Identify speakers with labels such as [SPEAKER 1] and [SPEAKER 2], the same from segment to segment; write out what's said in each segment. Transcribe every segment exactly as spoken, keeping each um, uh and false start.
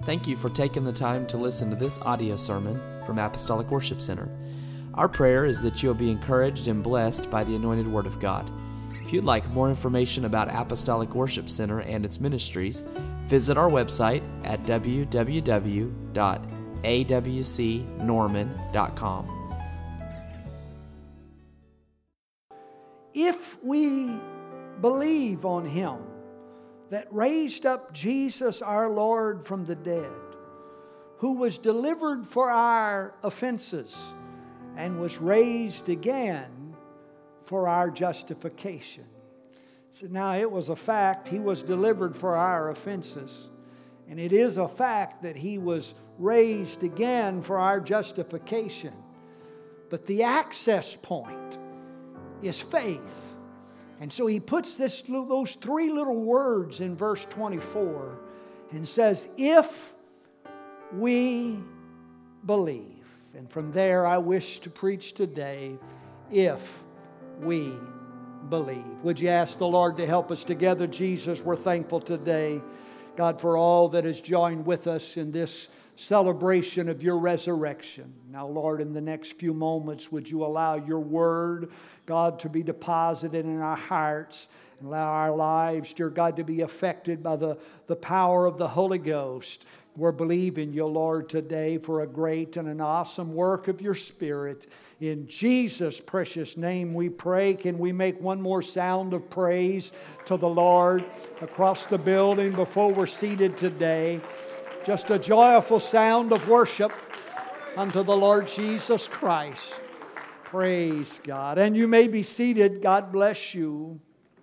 [SPEAKER 1] Thank you for taking the time to listen to this audio sermon from Apostolic Worship Center. Our prayer is that you'll be encouraged and blessed by the anointed Word of God. If you'd like more information about Apostolic Worship Center and its ministries, visit our website at w w w dot a w c norman dot com.
[SPEAKER 2] If we believe on Him that raised up Jesus our Lord from the dead, who was delivered for our offenses and was raised again for our justification. So now it was a fact He was delivered for our offenses, and it is a fact that He was raised again for our justification. But the access point is faith. And so he puts this, those three little words in verse twenty-four and says, if we believe. And from there I wish to preach today, if we believe. Would you ask the Lord to help us together? Jesus, we're thankful today, God, for all that has joined with us in this celebration of your resurrection. Now, Lord, in the next few moments, would you allow your word, God, to be deposited in our hearts and allow our lives, dear God, to be affected by the, the power of the Holy Ghost. We're believing you, Lord, today for a great and an awesome work of your Spirit. In Jesus' precious name we pray. Can we make one more sound of praise to the Lord across the building before we're seated today? Just a joyful sound of worship unto the Lord Jesus Christ. Praise God. And you may be seated. God bless you.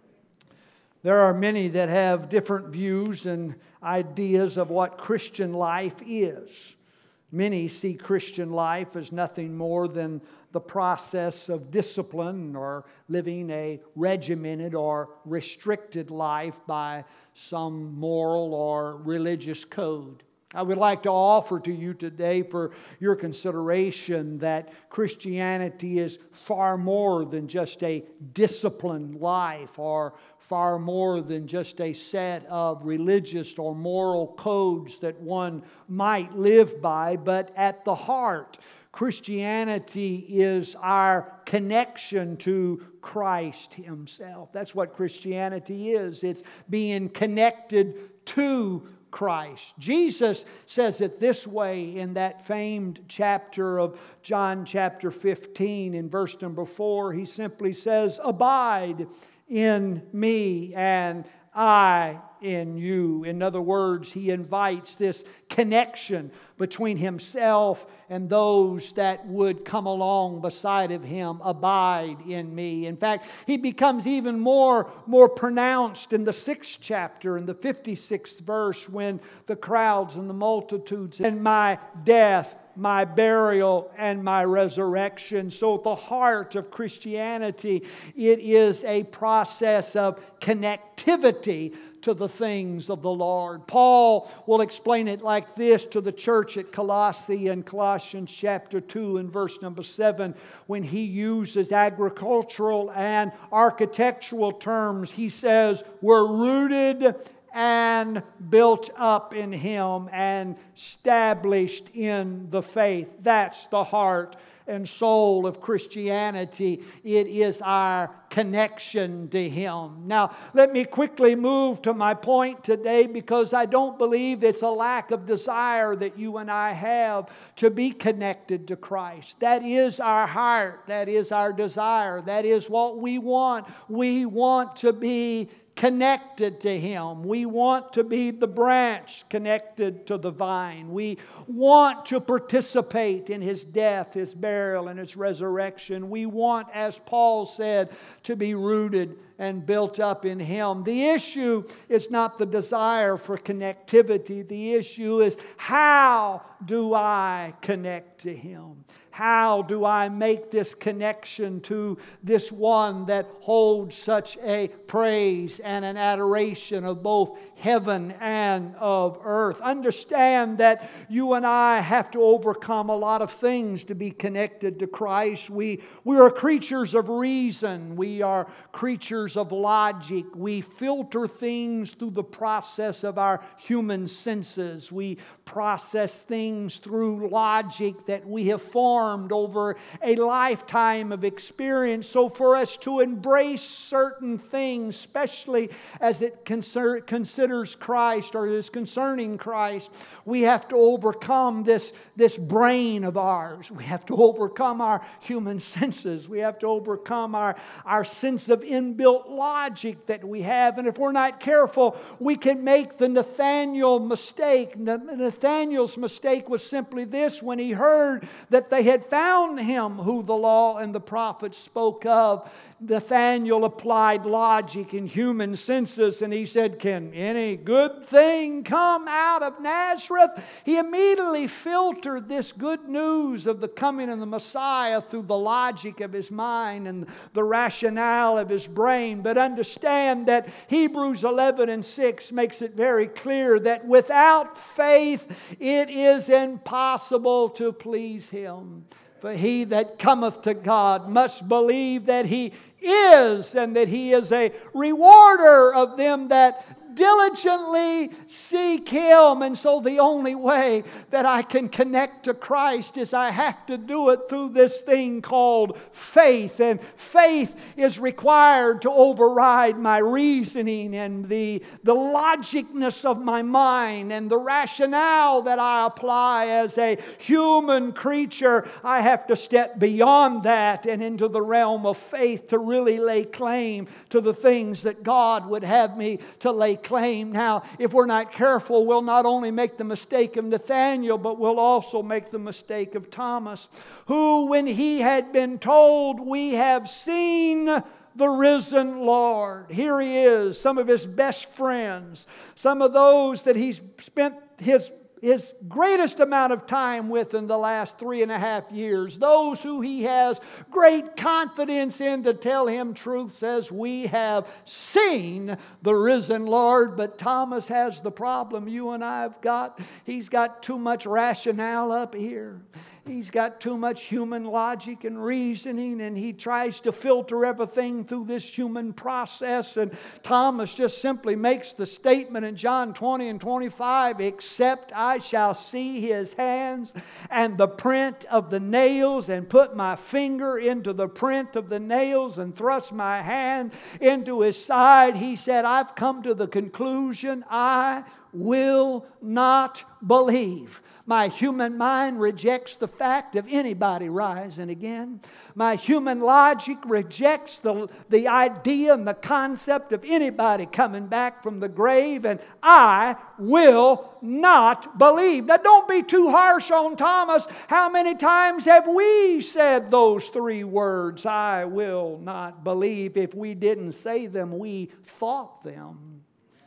[SPEAKER 2] There are many that have different views and ideas of what Christian life is. Many see Christian life as nothing more than the process of discipline or living a regimented or restricted life by some moral or religious code. I would like to offer to you today for your consideration that Christianity is far more than just a disciplined life or far more than just a set of religious or moral codes that one might live by, but at the heart, Christianity is our connection to Christ Himself. That's what Christianity is. It's being connected to Christ. Jesus says it this way in that famed chapter of John chapter fifteen in verse number four. He simply says, abide in me and I in you. In other words, He invites this connection between Himself and those that would come along beside of Him. Abide in me. In fact, He becomes even more, more pronounced in the sixth chapter, in the fifty-sixth verse, when the crowds and the multitudes, and my death, my burial, and my resurrection. So at the heart of Christianity, it is a process of connectivity to the things of the Lord. Paul will explain it like this to the church at Colossae in Colossians chapter two and verse number seven. When he uses agricultural and architectural terms, he says, we're rooted and built up in Him and established in the faith. That's the heart and soul of Christianity. It is our connection to Him. Now, let me quickly move to my point today, because I don't believe it's a lack of desire that you and I have to be connected to Christ. That is our heart. That is our desire. That is what we want. We want to be connected to Him. We want to be the branch connected to the vine. We want to participate in His death, His burial, and His resurrection. We want, as Paul said, to be rooted and built up in Him. The issue is not the desire for connectivity. The issue is, how do I connect to Him? How do I make this connection to this one that holds such a praise and an adoration of both heaven and of earth? Understand that you and I have to overcome a lot of things to be connected to Christ. We, we are creatures of reason. We are creatures creatures of logic. We filter things through the process of our human senses. We process things through logic that we have formed over a lifetime of experience. So for us to embrace certain things, especially as it concer- considers Christ or is concerning Christ, we have to overcome this, this brain of ours. We have to overcome our human senses. We have to overcome our, our sense of inbuilt logic that we have. And if we're not careful, we can make the Nathaniel mistake. Nathaniel's mistake was simply this: when he heard that they had found him who the law and the prophets spoke of, Nathaniel applied logic and human senses, and he said, "Can any good thing come out of Nazareth?" He immediately filtered this good news of the coming of the Messiah through the logic of his mind and the rationale of his brain. But understand that Hebrews eleven and six makes it very clear that without faith it is impossible to please Him. For he that cometh to God must believe that He is, and that He is a rewarder of them that diligently seek Him. And so the only way that I can connect to Christ is I have to do it through this thing called faith. And faith is required to override my reasoning and the, the logicness of my mind and the rationale that I apply as a human creature. I have to step beyond that and into the realm of faith to really lay claim to the things that God would have me to lay claim. Now, if we're not careful, we'll not only make the mistake of Nathaniel, but we'll also make the mistake of Thomas, who, when he had been told, "We have seen the risen Lord," here he is, some of his best friends, some of those that he's spent his His greatest amount of time with in the last three and a half years. Those who he has great confidence in to tell him truth, says, "We have seen the risen Lord." But Thomas has the problem you and I have got. He's got too much rationale up here. He's got too much human logic and reasoning, and he tries to filter everything through this human process. And Thomas just simply makes the statement in John twenty and twenty-five, "Except I shall see His hands and the print of the nails, and put my finger into the print of the nails, and thrust my hand into His side," he said, "I've come to the conclusion I will not believe." My human mind rejects the fact of anybody rising again. My human logic rejects the, the idea and the concept of anybody coming back from the grave. And I will not believe. Now, don't be too harsh on Thomas. How many times have we said those three words, "I will not believe"? If we didn't say them, we thought them.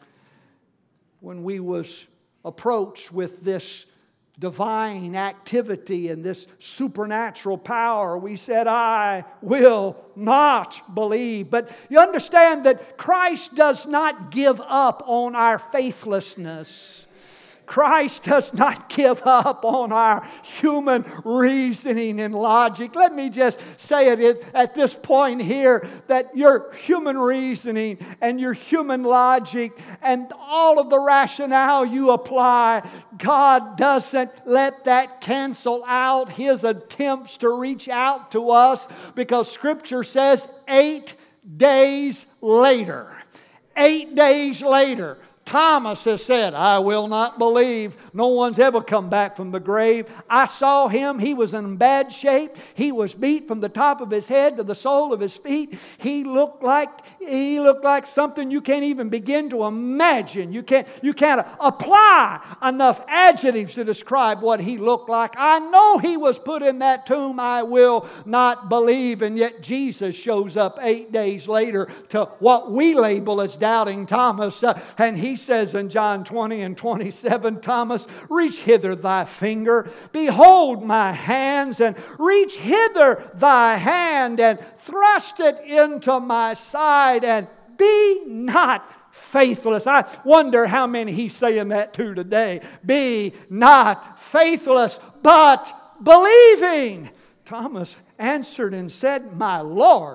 [SPEAKER 2] When we was approached with this divine activity and this supernatural power, we said, "I will not believe." But you understand that Christ does not give up on our faithlessness. Christ does not give up on our human reasoning and logic. Let me just say it at this point here, that your human reasoning and your human logic and all of the rationale you apply, God doesn't let that cancel out His attempts to reach out to us, because Scripture says eight days later, eight days later, Thomas has said, "I will not believe." No one's ever come back from the grave. I saw him. He was in bad shape. He was beat from the top of his head to the sole of his feet. He looked like he looked like something you can't even begin to imagine. You can't you can't apply enough adjectives to describe what he looked like. I know he was put in that tomb. I will not believe. And yet Jesus shows up eight days later to what we label as doubting Thomas, uh, and he says in John twenty and twenty-seven, "Thomas, reach hither thy finger. Behold my hands, and reach hither thy hand, and thrust it into my side, and be not faithless." I wonder how many he's saying that to today. Be not faithless, but believing. Thomas answered and said, "My Lord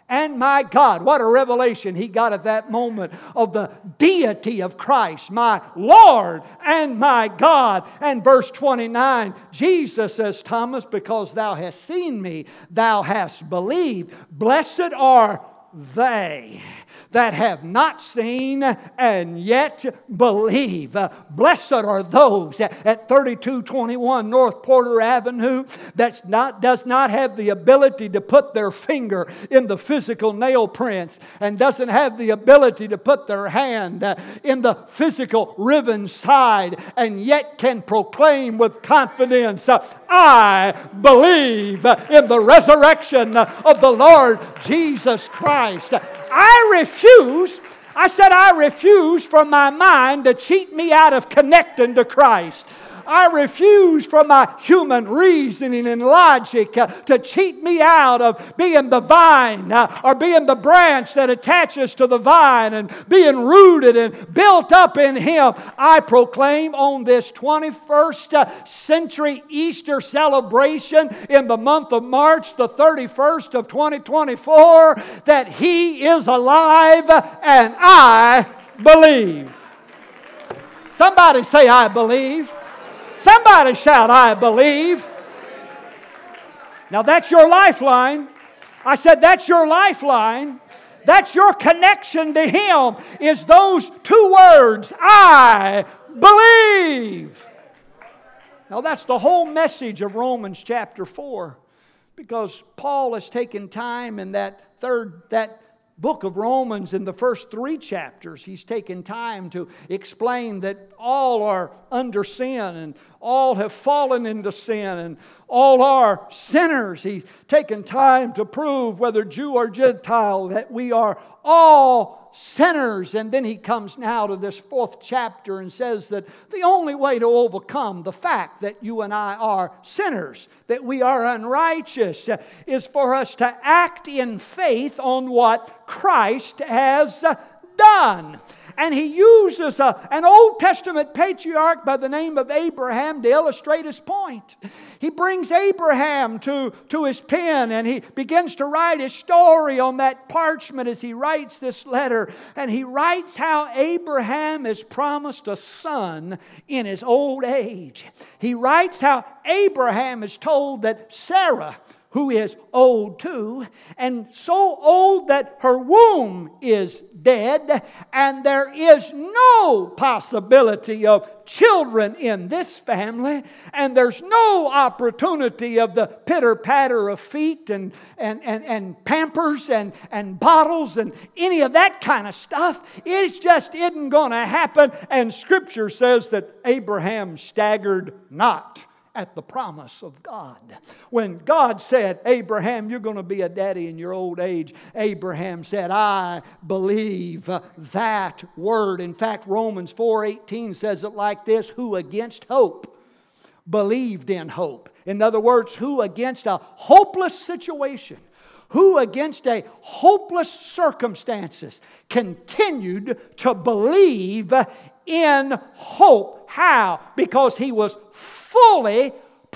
[SPEAKER 2] and my God. What a revelation he got at that moment of the deity of Christ. My Lord and my God. And verse twenty-nine, Jesus says, Thomas, because thou hast seen me, thou hast believed. Blessed are they that have not seen and yet believe. Uh, blessed are those at, at thirty-two twenty-one North Porter Avenue that not, does not have the ability to put their finger in the physical nail prints and doesn't have the ability to put their hand uh, in the physical riven side and yet can proclaim with confidence, uh, I believe in the resurrection of the Lord Jesus Christ. I refuse, I said I refuse for my mind to cheat me out of connecting to Christ. I refuse for my human reasoning and logic uh, to cheat me out of being the vine uh, or being the branch that attaches to the vine and being rooted and built up in Him. I proclaim on this twenty-first century Easter celebration in the month of March the thirty-first of twenty twenty-four that He is alive and I believe. Somebody say, I believe. Somebody shout, I believe. Now that's your lifeline. I said that's your lifeline. That's your connection to Him, is those two words, I believe. Now that's the whole message of Romans chapter four. Because Paul has taken time in that third, that book of Romans, in the first three chapters, he's taken time to explain that all are under sin and all have fallen into sin and all are sinners. He's taken time to prove, whether Jew or Gentile, that we are all sinners. And then he comes now to this fourth chapter and says that the only way to overcome the fact that you and I are sinners, that we are unrighteous, is for us to act in faith on what Christ has done. And he uses a, an Old Testament patriarch by the name of Abraham to illustrate his point. He brings Abraham to, to his pen and he begins to write his story on that parchment as he writes this letter. And he writes how Abraham is promised a son in his old age. He writes how Abraham is told that Sarah, who is old too, and so old that her womb is dead, and there is no possibility of children in this family, and there's no opportunity of the pitter-patter of feet and, and, and, and pampers and, and bottles and any of that kind of stuff. It just isn't going to happen, and Scripture says that Abraham staggered not at the promise of God. When God said, Abraham, you're going to be a daddy in your old age, Abraham said, I believe that word. In fact, Romans four eighteen says it like this, who against hope believed in hope. In other words, who against a hopeless situation, who against a hopeless circumstances continued to believe in hope. How? Because he was fully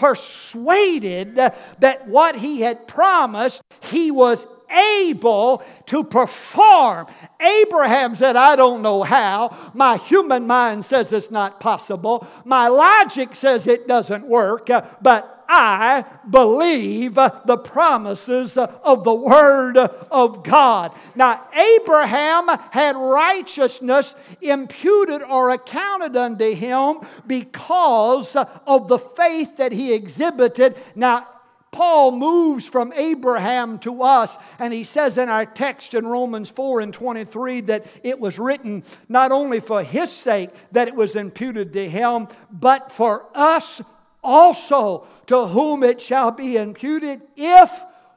[SPEAKER 2] persuaded that what he had promised, he was able to perform. Abraham said, I don't know how. My human mind says it's not possible. My logic says it doesn't work. But I believe the promises of the Word of God. Now, Abraham had righteousness imputed or accounted unto him because of the faith that he exhibited. Now, Paul moves from Abraham to us, and he says in our text in Romans four and twenty-three that it was written not only for his sake that it was imputed to him, but for us also, to whom it shall be imputed if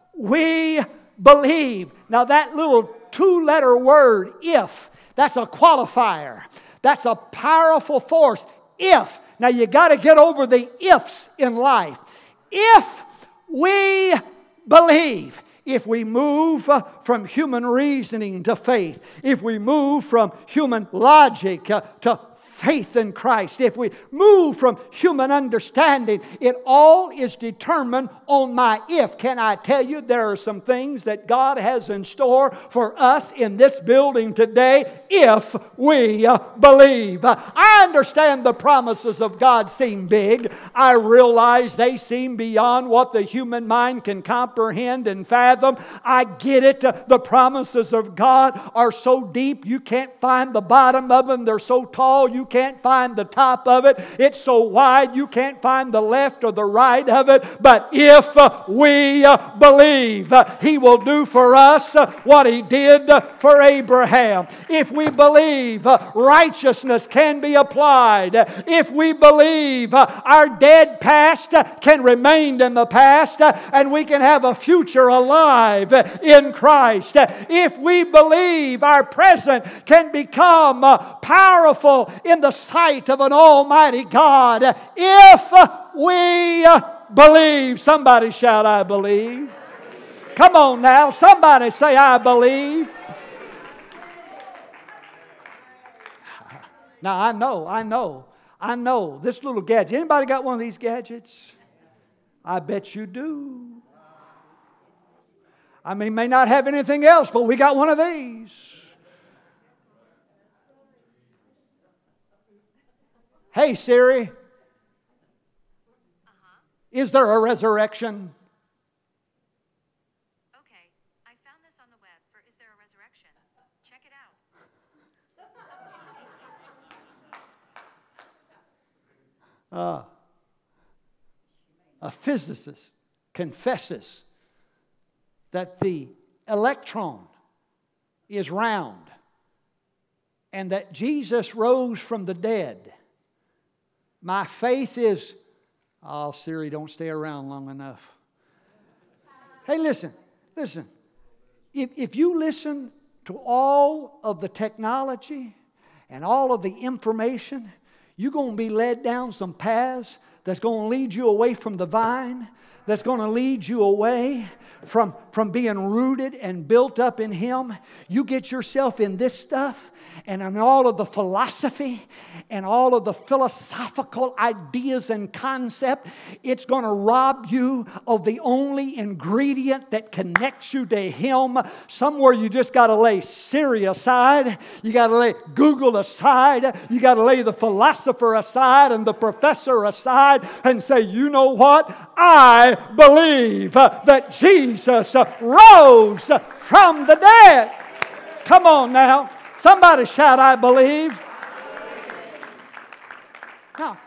[SPEAKER 2] we believe. Now that little two-letter word, if, that's a qualifier. That's a powerful force. If. Now you got to get over the ifs in life. If we believe. If we move from human reasoning to faith. If we move from human logic to faith in Christ, if we move from human understanding, it all is determined on my if. Can I tell you, there are some things that God has in store for us in this building today if we uh, believe. Uh, I understand the promises of God seem big. I realize they seem beyond what the human mind can comprehend and fathom. I get it. Uh, the promises of God are so deep you can't find the bottom of them. They're so tall you can't find the top of it. It's so wide you can't find the left or the right of it. But if uh, we uh, believe, uh, He will do for us uh, what He did uh, for Abraham. If we believe uh, righteousness can be applied, uh, if we believe uh, our dead past uh, can remain in the past uh, and we can have a future alive uh, in Christ, uh, if we believe our present can become uh, powerful in the sight of an almighty God, uh, if uh, we uh, believe. Somebody shout, I believe. Come on now, somebody say, I believe. Now I know, I know, I know this little gadget. Anybody got one of these gadgets? I bet you do. I mean, may not have anything else, but we got one of these. Hey Siri,
[SPEAKER 3] Uh-huh.
[SPEAKER 2] is there a resurrection?
[SPEAKER 3] Okay, I found this on the web for Is There a Resurrection? Check it out.
[SPEAKER 2] Uh, a physicist confesses that the electron is round and that Jesus rose from the dead. My faith is, oh, Siri, don't stay around long enough. Hey, listen, listen. If, if you listen to all of the technology and all of the information, you're going to be led down some paths that's going to lead you away from the vine, that's going to lead you away from, from being rooted and built up in Him. You get yourself in this stuff and in all of the philosophy and all of the philosophical ideas and concept, it's going to rob you of the only ingredient that connects you to Him. Somewhere you just got to lay Siri aside. You got to lay Google aside. You got to lay the philosopher aside and the professor aside and say, you know what? I believe that Jesus rose from the dead. Come on now. Somebody shout, I believe. Now,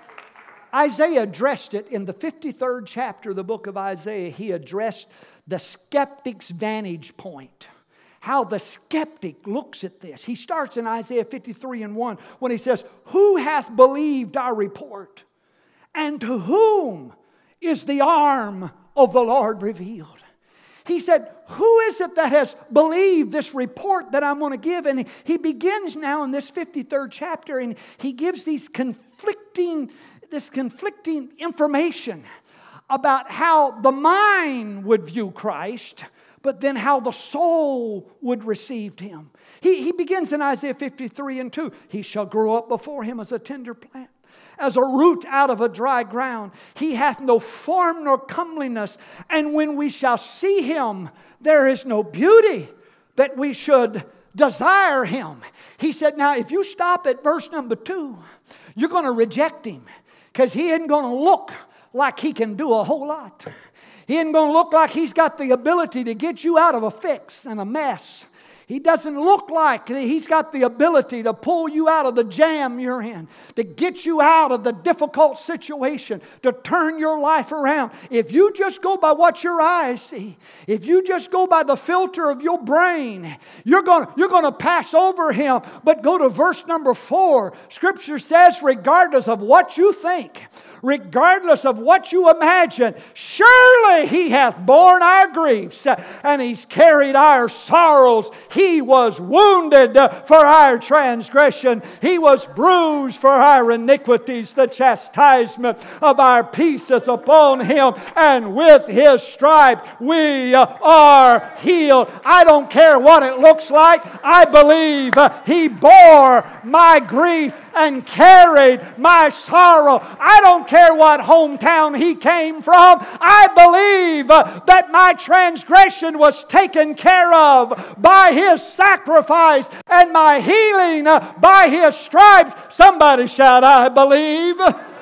[SPEAKER 2] Isaiah addressed it in the fifty-third chapter of the book of Isaiah. He addressed the skeptic's vantage point. How the skeptic looks at this. He starts in Isaiah fifty-three and one when he says, who hath believed our report? And to whom is the arm of the Lord revealed? He said, who is it that has believed this report that I'm going to give? And he begins now in this fifty-third chapter, and he gives these conflicting, this conflicting information about how the mind would view Christ, but then how the soul would receive Him. He, he begins in Isaiah fifty-three and two. He shall grow up before Him as a tender plant, as a root out of a dry ground. He hath no form nor comeliness. And when we shall see Him, there is no beauty that we should desire Him. He said, now if you stop at verse number two, you're going to reject Him because He isn't going to look like He can do a whole lot. He isn't going to look like He's got the ability to get you out of a fix and a mess. He doesn't look like He's got the ability to pull you out of the jam you're in, to get you out of the difficult situation, to turn your life around. If you just go by what your eyes see, if you just go by the filter of your brain, you're going you're going to pass over Him. But go to verse number four. Scripture says, regardless of what you think, regardless of what you imagine, surely He hath borne our griefs and He's carried our sorrows. He was wounded for our transgression. He was bruised for our iniquities. The chastisement of our peace is upon Him, and with His stripes we are healed. I don't care what it looks like. I believe He bore my grief and carried my sorrow. I don't care what hometown He came from. I believe that my transgression was taken care of by His sacrifice and my healing by His stripes. Somebody shout, I believe.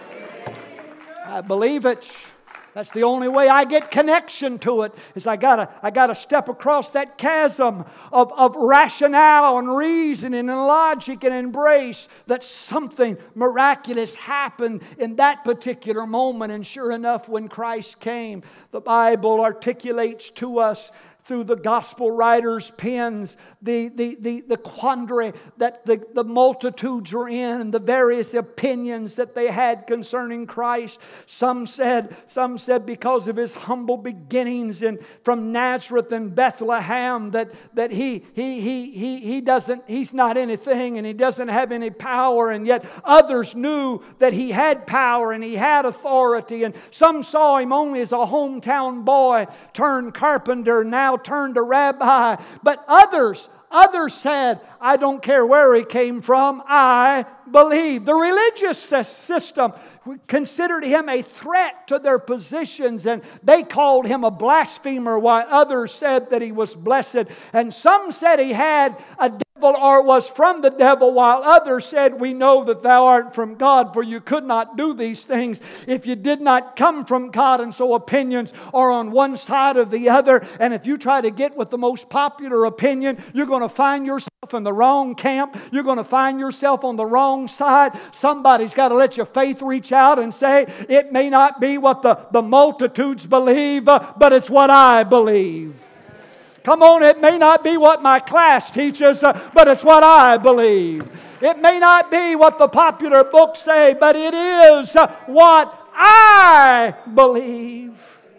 [SPEAKER 2] I believe it. That's the only way I get connection to it, is I gotta, I gotta step across that chasm of, of rationale and reasoning and logic and embrace that something miraculous happened in that particular moment. And sure enough, when Christ came, the Bible articulates to us through the gospel writers' pens, the, the, the, the quandary that the, the multitudes were in, and the various opinions that they had concerning Christ. Some said, some said because of His humble beginnings in, from Nazareth and Bethlehem, that, that he, he, he, he, he doesn't, He's not anything and He doesn't have any power. And yet others knew that He had power and He had authority. And some saw Him only as a hometown boy turned carpenter, now turned to rabbi. But others, others said, I don't care where He came from, I believe. The religious system considered Him a threat to their positions, and they called Him a blasphemer, while others said that He was blessed. And some said He had a devil or was from the devil, while others said, we know that Thou art from God, for You could not do these things if You did not come from God. And so opinions are on one side or the other, and if you try to get with the most popular opinion, you're going to find yourself in the wrong camp. You're going to find yourself on the wrong side. Somebody's got to let your faith reach out and say, it may not be what the, the multitudes believe, uh, but it's what I believe. Come on, it may not be what my class teaches, uh, but it's what I believe. It may not be what the popular books say, but it is uh, what I believe.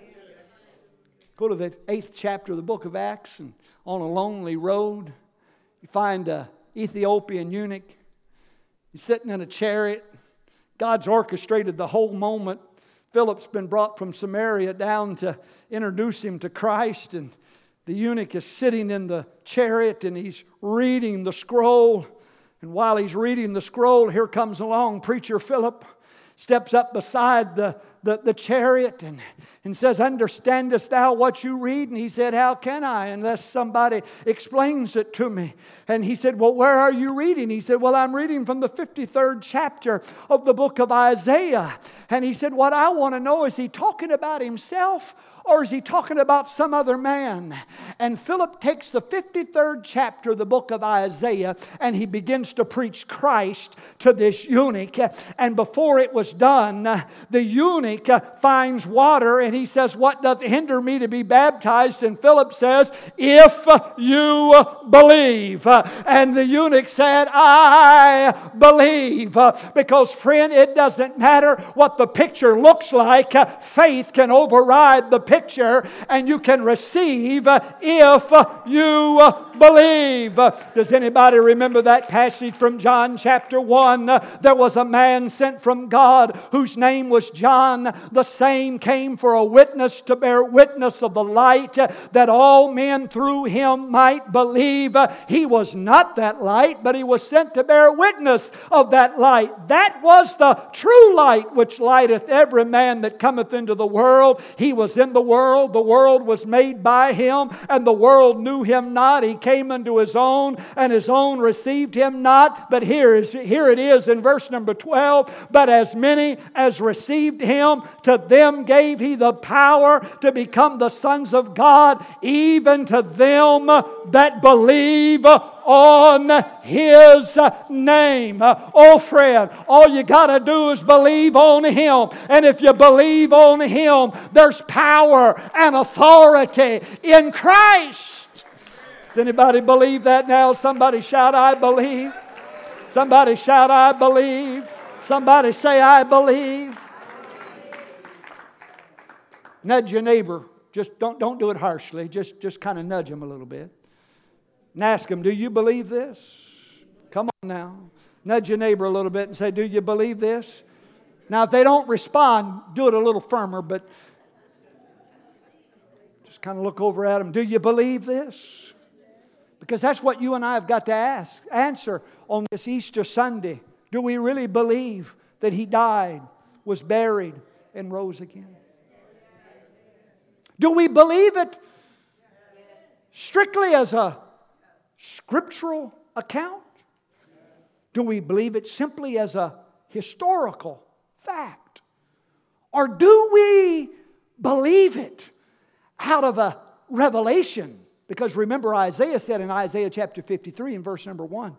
[SPEAKER 2] Go to the eighth chapter of the book of Acts, and on a lonely road, you find an Ethiopian eunuch. He's sitting in a chariot. God's orchestrated the whole moment. Philip's been brought from Samaria down to introduce him to Christ, and the eunuch is sitting in the chariot and he's reading the scroll. And while he's reading the scroll, here comes along Preacher Philip, steps up beside the, the, the chariot and, and says, understandest thou what you read? And he said, how can I unless somebody explains it to me? And he said, well, where are you reading? He said, well, I'm reading from the fifty-third chapter of the book of Isaiah. And he said, what I want to know, is he talking about himself, or is he talking about some other man? And Philip takes the fifty-third chapter of the book of Isaiah and he begins to preach Christ to this eunuch. And before it was done, the eunuch finds water and he says, what doth hinder me to be baptized? And Philip says, if you believe. And the eunuch said, I believe. Because friend, it doesn't matter what the picture looks like. Faith can override the picture, and you can receive if you believe. Does anybody remember that passage from John chapter one? There was a man sent from God whose name was John. The same came for a witness, to bear witness of the light, that all men through him might believe. He was not that light, but he was sent to bear witness of that light. That was the true light which lighteth every man that cometh into the world. He was in the world, the world was made by him, and the world knew him not. He came unto his own, and his own received him not. But here is here it is in verse number twelve. But as many as received him, to them gave he the power to become the sons of God, even to them that believe on his name. Oh friend, all you got to do is believe on him. And if you believe on him, there's power and authority in Christ. Does anybody believe that now? Somebody shout, I believe. Somebody shout, I believe. Somebody say, I believe. Nudge your neighbor. Just don't, don't do it harshly. Just, just kind of nudge him a little bit. And ask him, do you believe this? Come on now. Nudge your neighbor a little bit and say, do you believe this? Now, if they don't respond, do it a little firmer, but just kind of look over at them. Do you believe this? Because that's what you and I have got to ask, answer on this Easter Sunday. Do we really believe that He died, was buried, and rose again? Do we believe it strictly as a scriptural account? Do we believe it simply as a historical fact? Or do we believe it out of a revelation? Because remember, Isaiah said in Isaiah chapter fifty-three and verse number one,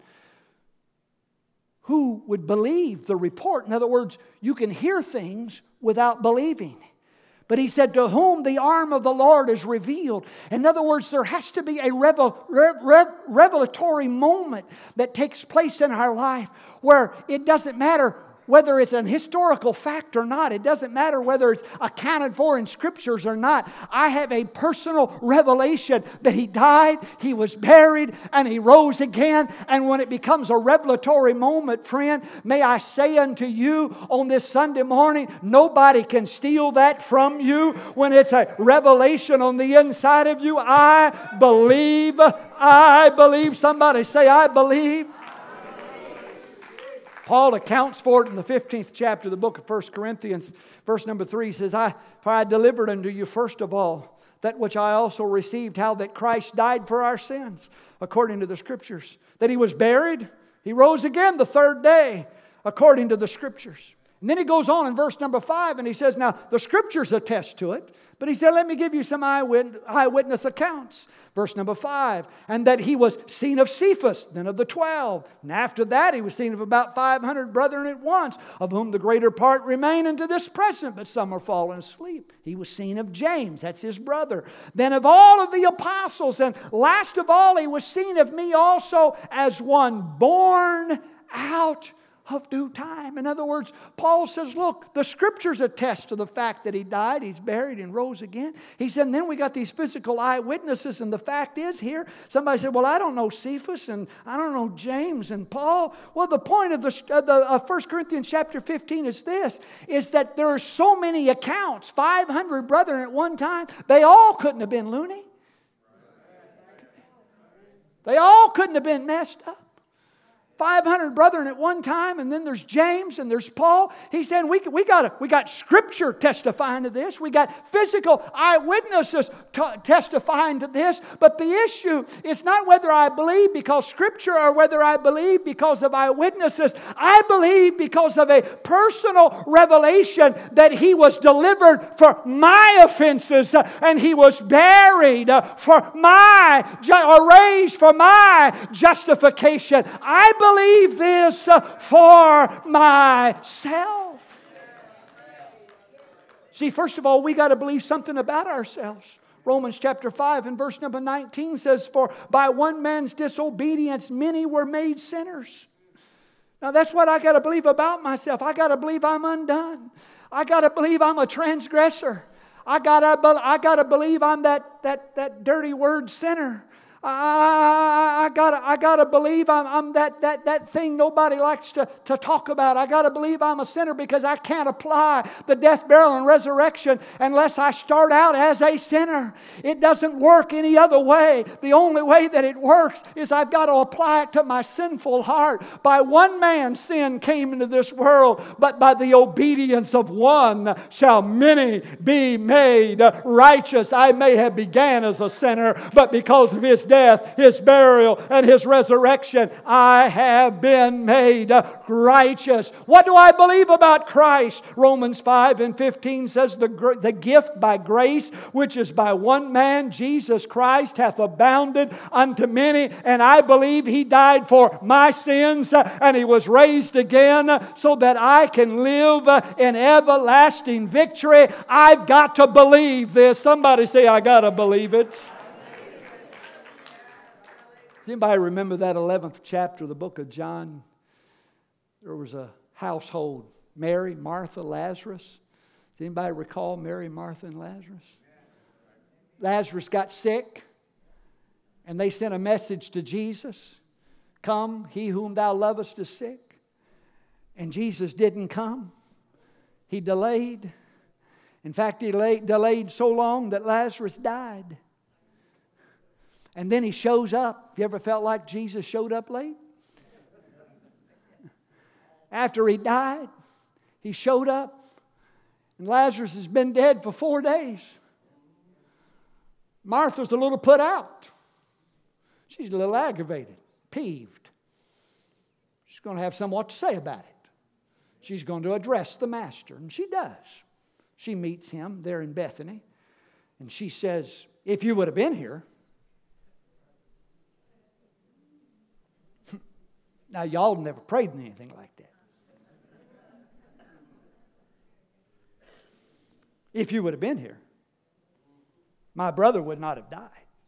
[SPEAKER 2] who would believe the report? In other words, you can hear things without believing. But he said, to whom the arm of the Lord is revealed. In other words, there has to be a revel, rev, rev, revelatory moment that takes place in our life where it doesn't matter whether it's an historical fact or not. It doesn't matter whether it's accounted for in Scriptures or not. I have a personal revelation that He died, He was buried, and He rose again. And when it becomes a revelatory moment, friend, may I say unto you on this Sunday morning, nobody can steal that from you. When it's a revelation on the inside of you, I believe, I believe. Somebody say, I believe. Paul accounts for it in the fifteenth chapter of the book of First Corinthians, verse number three. He says, I, for I delivered unto you first of all that which I also received, how that Christ died for our sins, according to the Scriptures. That He was buried, He rose again the third day, according to the Scriptures. And then he goes on in verse number five and he says, now the Scriptures attest to it. But he said, let me give you some eyewitness accounts. Verse number five. And that He was seen of Cephas, then of the twelve. And after that He was seen of about five hundred brethren at once, of whom the greater part remain unto this present, but some are fallen asleep. He was seen of James, that's his brother. Then of all of the apostles. And last of all He was seen of me also, as one born out of due time. In other words, Paul says, look, the Scriptures attest to the fact that He died, He's buried, and rose again. He said, and then we got these physical eyewitnesses, and the fact is here, somebody said, well, I don't know Cephas, and I don't know James and Paul. Well, the point of the, uh, the uh, First Corinthians chapter fifteen is this, is that there are so many accounts, five hundred brethren at one time, they all couldn't have been loony. They all couldn't have been messed up. five hundred brethren at one time, and then there's James and there's Paul. He said, we, we, got, we got Scripture testifying to this. We got physical eyewitnesses t- testifying to this. But the issue is not whether I believe because Scripture or whether I believe because of eyewitnesses. I believe because of a personal revelation that He was delivered for my offenses uh, and He was buried uh, for my, ju- or raised for my justification. I believe believe this for myself. See, first of all, we got to believe something about ourselves. Romans chapter five and verse number nineteen says, for by one man's disobedience many were made sinners. Now that's what I got to believe about myself. I got to believe I'm undone. I got to believe I'm a transgressor. I got to I got to believe I'm that that that dirty word sinner. I, I, I gotta, I gotta believe I'm, I'm that, that, that thing nobody likes to, to talk about. I gotta believe I'm a sinner because I can't apply the death, burial, and resurrection unless I start out as a sinner. It doesn't work any other way. The only way that it works is I've got to apply it to my sinful heart. By one man sin came into this world, but by the obedience of one shall many be made righteous. I may have began as a sinner, but because of His death, His burial, and His resurrection, I have been made righteous. What do I believe about Christ? Romans five and fifteen says, the, the gift by grace, which is by one man, Jesus Christ, hath abounded unto many. And I believe He died for my sins, and He was raised again so that I can live in everlasting victory. I've got to believe this. Somebody say, I got to believe it. Does anybody remember that eleventh chapter of the book of John? There was a household, Mary, Martha, Lazarus. Does anybody recall Mary, Martha, and Lazarus? Lazarus got sick, and they sent a message to Jesus. Come, he whom thou lovest is sick. And Jesus didn't come. He delayed. In fact, he delayed, delayed so long that Lazarus died. And then He shows up. You ever felt like Jesus showed up late? after he died, he showed up, and Lazarus has been dead for four days. Martha's a little put out. She's a little aggravated, peeved. She's going to have somewhat to say about it. She's going to address the Master, and she does. She meets him there in Bethany, and she says, if you would have been here. Now, y'all never prayed anything like that. If you would have been here, my brother would not have died.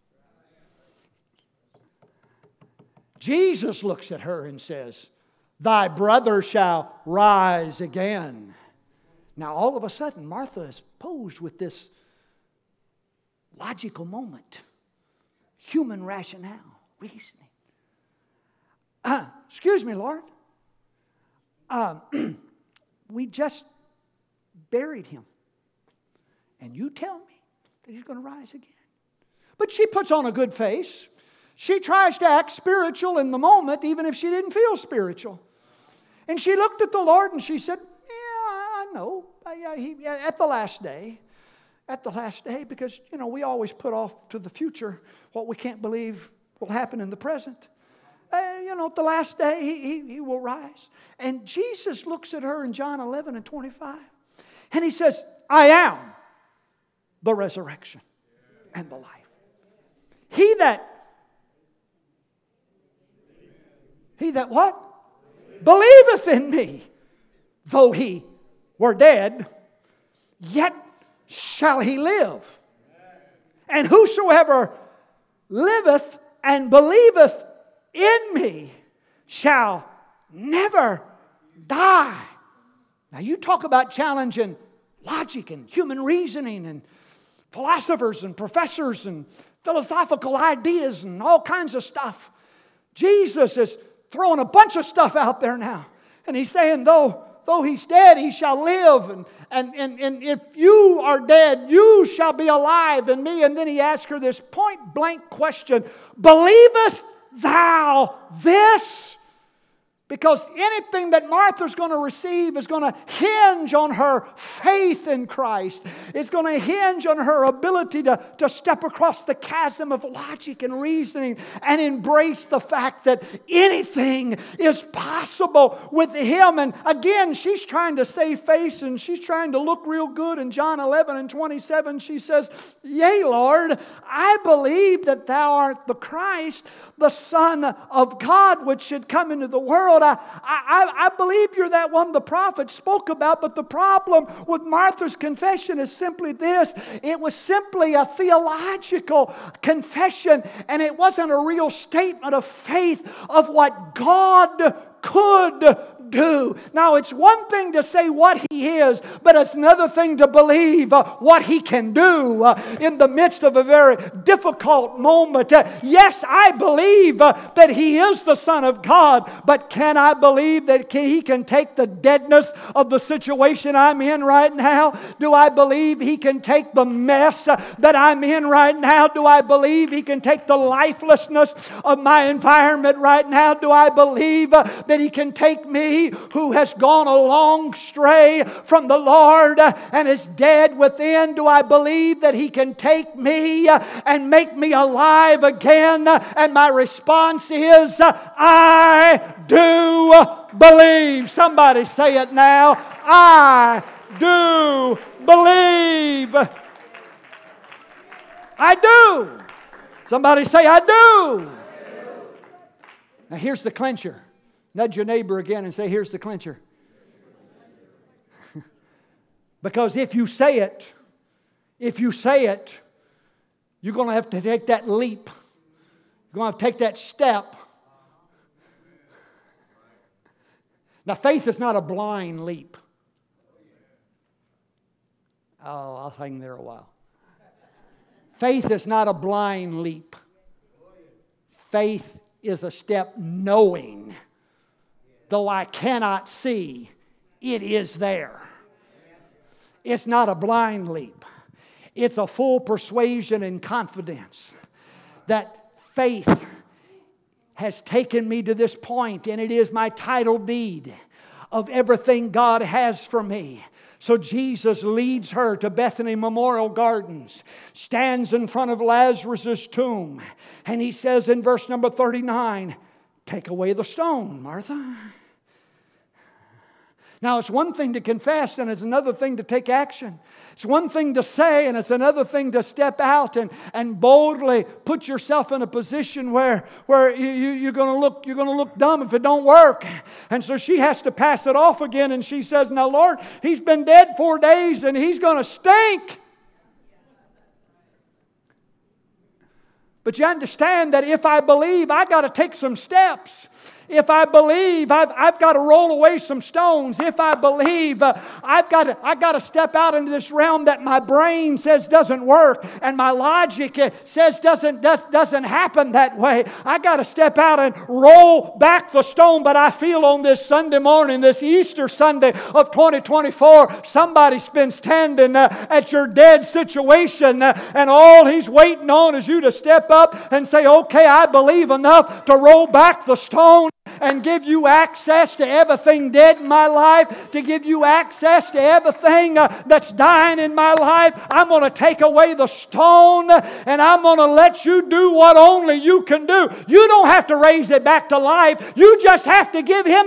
[SPEAKER 2] Jesus looks at her and says, thy brother shall rise again. Now, all of a sudden, Martha is posed with this logical moment, human rationale, reasoning. Uh, excuse me, Lord. Uh, we just buried him. And you tell me that he's going to rise again. But she puts on a good face. She tries to act spiritual in the moment, even if she didn't feel spiritual. And she looked at the Lord and she said, yeah, I know. I, I, he, at the last day. At the last day, because, you know, we always put off to the future what we can't believe will happen in the present. Uh, you know, at the last day, he, he, he will rise. And Jesus looks at her in John eleven and twenty-five. And he says, I am the resurrection and the life. He that, he that what? Believeth in me, though he were dead, yet shall he live. And whosoever liveth and believeth in me shall never die. Now you talk about challenging logic and human reasoning and philosophers and professors and philosophical ideas and all kinds of stuff. Jesus is throwing a bunch of stuff out there now. And he's saying, though, though he's dead, he shall live. And, and, and, and if you are dead, you shall be alive in me. And then he asks her this point blank question, believest thou this? Because anything that Martha's going to receive is going to hinge on her faith in Christ. It's going to hinge on her ability to, to step across the chasm of logic and reasoning and embrace the fact that anything is possible with Him. And again, she's trying to save face and she's trying to look real good. In John eleven and twenty-seven, she says, yea, Lord, I believe that Thou art the Christ, the Son of God, which should come into the world. I, I, I believe you're that one the prophet spoke about, but the problem with Martha's confession is simply this. It was simply a theological confession, and it wasn't a real statement of faith of what God could do. Now, it's one thing to say what He is, but it's another thing to believe uh, what He can do uh, in the midst of a very difficult moment. Uh, yes, I believe uh, that He is the Son of God, but can I believe that can, He can take the deadness of the situation I'm in right now? Do I believe He can take the mess uh, that I'm in right now? Do I believe He can take the lifelessness of my environment right now? Do I believe uh, that He can take me, who has gone a long stray from the Lord and is dead within? Do I believe that He can take me and make me alive again? And my response is, I do believe. Somebody say it now. I do believe. I do. Somebody say, I do. Now here's the clincher. Nudge your neighbor again and say, here's the clincher. Because if you say it, if you say it, you're going to have to take that leap. You're going to have to take that step. Now, faith is not a blind leap. Oh, I'll hang there a while. Faith is not a blind leap. Faith is a step knowing, though I cannot see, it is there. It's not a blind leap. It's a full persuasion and confidence that faith has taken me to this point, and it is my title deed. of everything God has for me. So Jesus leads her to Bethany Memorial Gardens, stands in front of Lazarus' tomb, and he says in verse number thirty-nine, "Take away the stone, Martha." Now, it's one thing to confess and it's another thing to take action. It's one thing to say and it's another thing to step out and, and boldly put yourself in a position where, where you, you, you're going to look, you're going to look dumb if it don't work. And so she has to pass it off again, and she says, "Now, Lord, he's been dead four days and he's going to stink." But you understand that if I believe, I got to take some steps. If I believe, I've, I've got to roll away some stones. If I believe, uh, I've got to, I've got to step out into this realm that my brain says doesn't work and my logic uh, says doesn't, does, doesn't happen that way. I got to step out and roll back the stone. But I feel on this Sunday morning, this Easter Sunday of twenty twenty-four, somebody's been standing uh, at your dead situation uh, and all he's waiting on is you to step up and say, "Okay, I believe enough to roll back the stone and give you access to everything dead in my life, to give you access to everything uh, that's dying in my life. I'm going to take away the stone and I'm going to let you do what only you can do." You don't have to raise it back to life. You just have to give him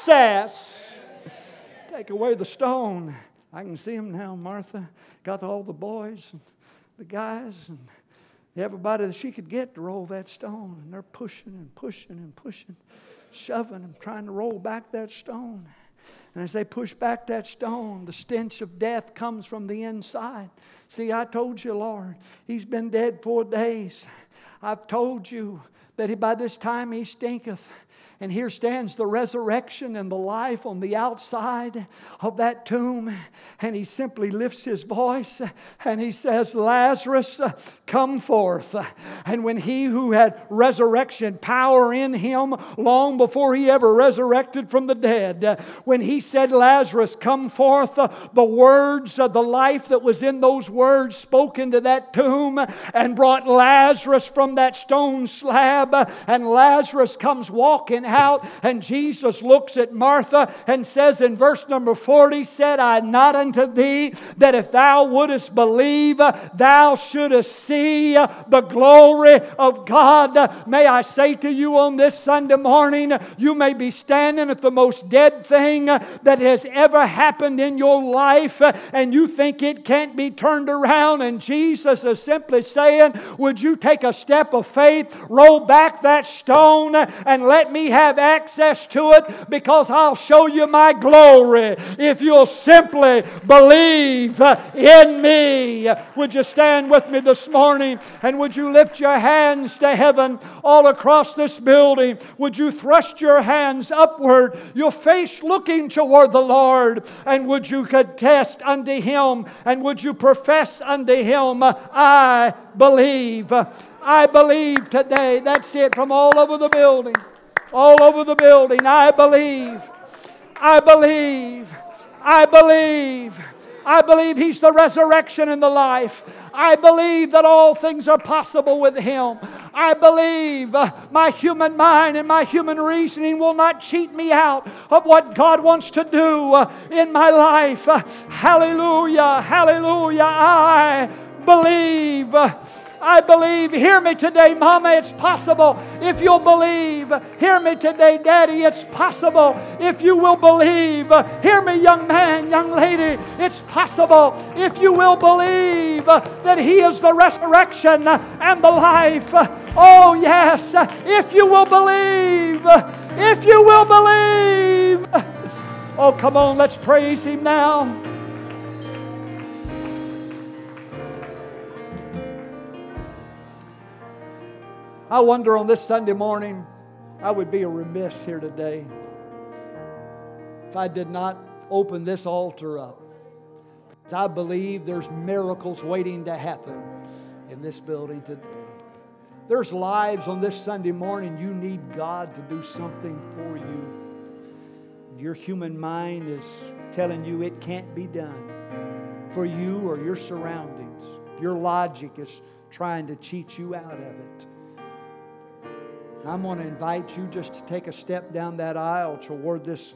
[SPEAKER 2] access. Take away the stone. I can see him now, Martha. Got all the boys and the guys and everybody that she could get to roll that stone. And they're pushing and pushing and pushing, shoving and trying to roll back that stone. And as they push back that stone, the stench of death comes from the inside. "See, I told you, Lord, he's been dead four days. I've told you that by this time he stinketh." And here stands the resurrection and the life on the outside of that tomb. And he simply lifts his voice and he says, "Lazarus, come forth." And when he who had resurrection power in him long before he ever resurrected from the dead, when he said, "Lazarus, come forth," the words of the life that was in those words spoke into that tomb and brought Lazarus from that stone slab. And Lazarus comes walking out, and Jesus looks at Martha and says in verse number forty, "Said I not unto thee that if thou wouldest believe, thou shouldest see the glory of God?" May I say to you on this Sunday morning, you may be standing at the most dead thing that has ever happened in your life, and you think it can't be turned around, and Jesus is simply saying, "Would you take a step of faith, roll back that stone, and let me have access to it, because I'll show you my glory if you'll simply believe in me." Would you stand with me this morning, and would you lift your hands to heaven all across this building? Would you thrust your hands upward, your face looking toward the Lord, and would you contest unto Him, and would you profess unto Him, "I believe." I believe today. That's it, from all over the building. All over the building. I believe. I believe. I believe. I believe He's the resurrection and the life. I believe that all things are possible with Him. I believe uh, my human mind and my human reasoning will not cheat me out of what God wants to do uh, in my life. Uh, hallelujah. Hallelujah. I believe. Uh, I believe. Hear me today, Mama, it's possible if you'll believe. Hear me today, Daddy, it's possible if you will believe. Hear me, young man, young lady, it's possible if you will believe that He is the resurrection and the life. Oh yes, if you will believe. If you will believe. Oh, come on, let's praise Him now. I wonder on this Sunday morning, I would be a remiss here today if I did not open this altar up. Because I believe there's miracles waiting to happen in this building today. There's lives on this Sunday morning you need God to do something for you. Your human mind is telling you it can't be done for you or your surroundings. Your logic is trying to cheat you out of it. I'm going to invite you just to take a step down that aisle toward this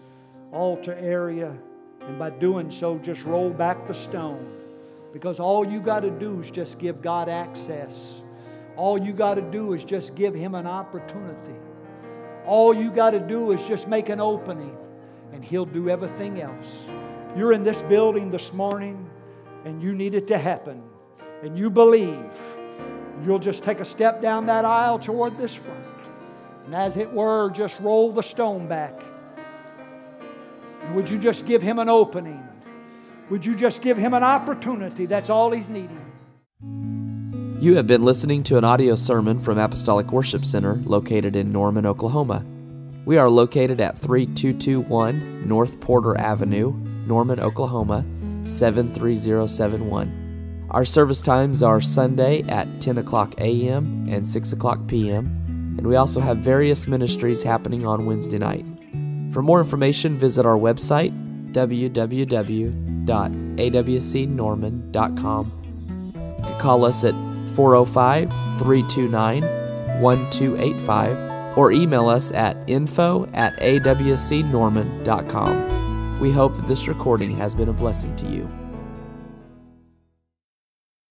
[SPEAKER 2] altar area, and by doing so, just roll back the stone. Because all you got to do is just give God access. All you got to do is just give Him an opportunity. All you got to do is just make an opening, and He'll do everything else. You're in this building this morning, and you need it to happen, and you believe. You'll just take a step down that aisle toward this front, and as it were, just roll the stone back. And would you just give Him an opening? Would you just give Him an opportunity? That's all He's needing.
[SPEAKER 1] You have been listening to an audio sermon from Apostolic Worship Center located in Norman, Oklahoma. We are located at three two two one North Porter Avenue, Norman, Oklahoma, seven three zero seven one. Our service times are Sunday at ten o'clock a m and six o'clock p m, and we also have various ministries happening on Wednesday night. For more information, visit our website, w w w dot a w c norman dot com. You can call us at four oh five, three two nine, one two eight five or email us at info at a w c norman dot com. We hope that this recording has been a blessing to you.